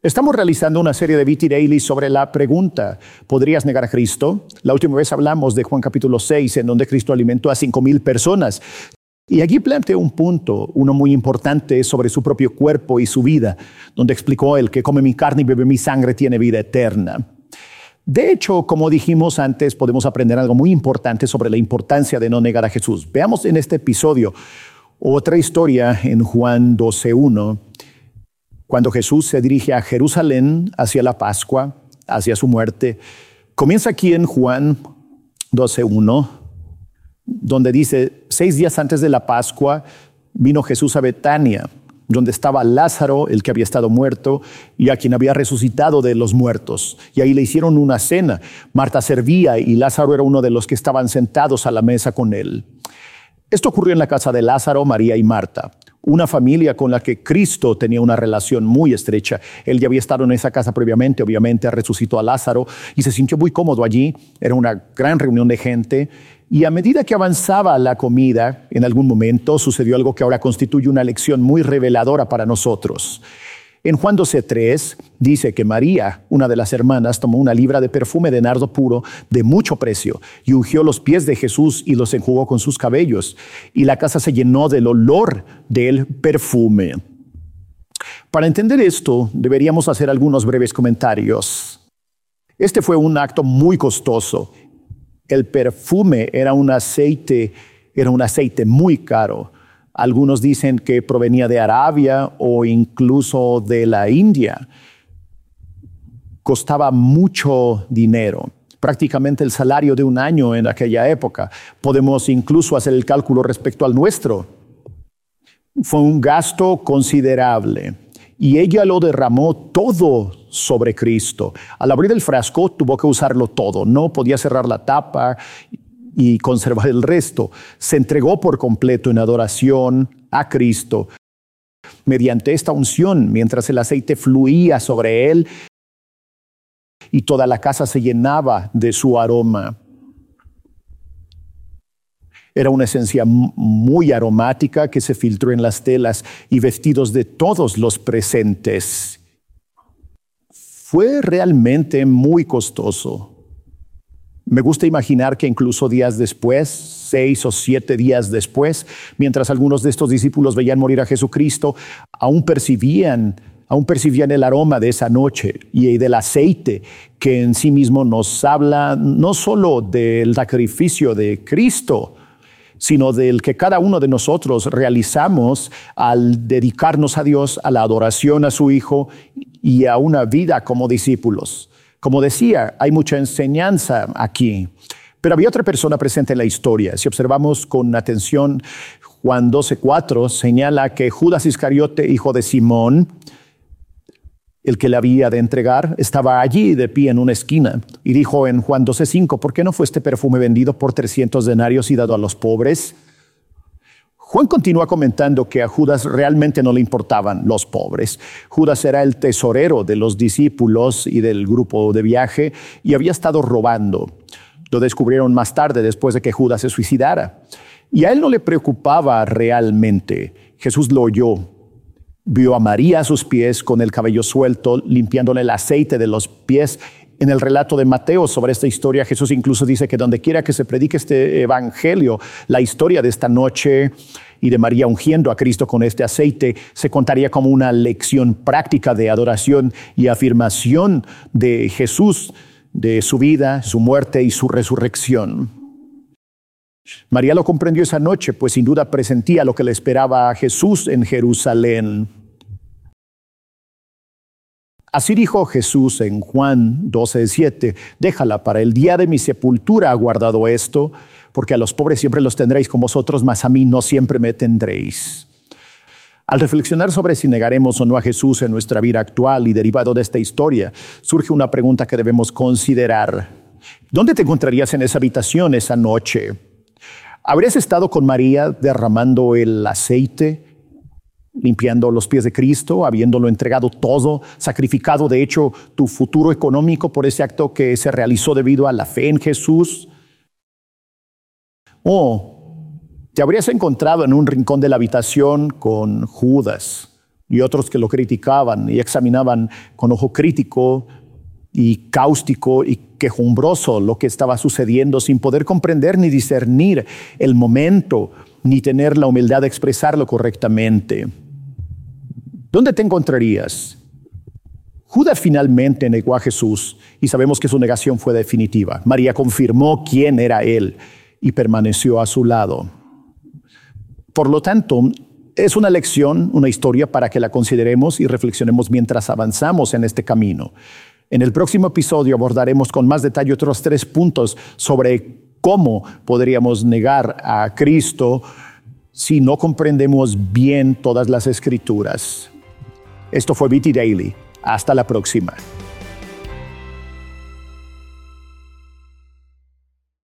Estamos realizando una serie de VT Daily sobre la pregunta, ¿podrías negar a Cristo? La última vez hablamos de Juan capítulo 6, en donde Cristo alimentó a 5,000 personas. Y aquí planteó un punto, uno muy importante, sobre su propio cuerpo y su vida, donde explicó: el que come mi carne y bebe mi sangre tiene vida eterna. De hecho, como dijimos antes, podemos aprender algo muy importante sobre la importancia de no negar a Jesús. Veamos en este episodio otra historia en Juan 12:1. Cuando Jesús se dirige a Jerusalén hacia la Pascua, hacia su muerte, comienza aquí en Juan 12:1, donde dice: 6 días antes de la Pascua vino Jesús a Betania, donde estaba Lázaro, el que había estado muerto, y a quien había resucitado de los muertos. Y ahí le hicieron una cena. Marta servía y Lázaro era uno de los que estaban sentados a la mesa con él. Esto ocurrió en la casa de Lázaro, María y Marta, una familia con la que Cristo tenía una relación muy estrecha. Él ya había estado en esa casa previamente, obviamente resucitó a Lázaro y se sintió muy cómodo allí. Era una gran reunión de gente. Y a medida que avanzaba la comida, en algún momento sucedió algo que ahora constituye una lección muy reveladora para nosotros. En Juan 12:3 dice que María, una de las hermanas, tomó una libra de perfume de nardo puro de mucho precio y ungió los pies de Jesús y los enjugó con sus cabellos. Y la casa se llenó del olor del perfume. Para entender esto, deberíamos hacer algunos breves comentarios. Este fue un acto muy costoso. El perfume era un aceite muy caro. Algunos dicen que provenía de Arabia o incluso de la India. Costaba mucho dinero, prácticamente el salario de un año en aquella época. Podemos incluso hacer el cálculo respecto al nuestro. Fue un gasto considerable y ella lo derramó todo sobre Cristo. Al abrir el frasco tuvo que usarlo todo, no podía cerrar la tapa y conservar el resto. Se entregó por completo en adoración a Cristo. Mediante esta unción, mientras el aceite fluía sobre él y toda la casa se llenaba de su aroma. Era una esencia muy aromática que se filtró en las telas y vestidos de todos los presentes. Fue realmente muy costoso. Me gusta imaginar que incluso días después, 6 o 7 días después, mientras algunos de estos discípulos veían morir a Jesucristo, aún percibían el aroma de esa noche y del aceite que en sí mismo nos habla no solo del sacrificio de Cristo, sino del que cada uno de nosotros realizamos al dedicarnos a Dios, a la adoración a su Hijo y a una vida como discípulos. Como decía, hay mucha enseñanza aquí, pero había otra persona presente en la historia. Si observamos con atención, Juan 12:4 señala que Judas Iscariote, hijo de Simón, el que le había de entregar, estaba allí de pie en una esquina y dijo en Juan 12:5, ¿por qué no fue este perfume vendido por 300 denarios y dado a los pobres? Juan continúa comentando que a Judas realmente no le importaban los pobres. Judas era el tesorero de los discípulos y del grupo de viaje y había estado robando. Lo descubrieron más tarde, después de que Judas se suicidara. Y a él no le preocupaba realmente. Jesús lo oyó. Vio a María a sus pies con el cabello suelto, limpiándole el aceite de los pies. En el relato de Mateo sobre esta historia, Jesús incluso dice que donde quiera que se predique este evangelio, la historia de esta noche y de María ungiendo a Cristo con este aceite se contaría como una lección práctica de adoración y afirmación de Jesús, de su vida, su muerte y su resurrección. María lo comprendió esa noche, pues sin duda presentía lo que le esperaba a Jesús en Jerusalén. Así dijo Jesús en Juan 12:7, déjala, para el día de mi sepultura ha guardado esto, porque a los pobres siempre los tendréis con vosotros, mas a mí no siempre me tendréis. Al reflexionar sobre si negaremos o no a Jesús en nuestra vida actual y derivado de esta historia, surge una pregunta que debemos considerar. ¿Dónde te encontrarías en esa habitación esa noche? ¿Habrías estado con María derramando el aceite, limpiando los pies de Cristo, habiéndolo entregado todo, sacrificado de hecho tu futuro económico por ese acto que se realizó debido a la fe en Jesús? ¿O te habrías encontrado en un rincón de la habitación con Judas, y otros que lo criticaban y examinaban con ojo crítico y cáustico y quejumbroso lo que estaba sucediendo sin poder comprender ni discernir el momento, ni tener la humildad de expresarlo correctamente. ¿Dónde te encontrarías? Judas finalmente negó a Jesús y sabemos que su negación fue definitiva. María confirmó quién era él y permaneció a su lado. Por lo tanto, es una lección, una historia para que la consideremos y reflexionemos mientras avanzamos en este camino. En el próximo episodio abordaremos con más detalle otros 3 puntos sobre cómo podríamos negar a Cristo si no comprendemos bien todas las Escrituras. Esto fue BT Daily. Hasta la próxima.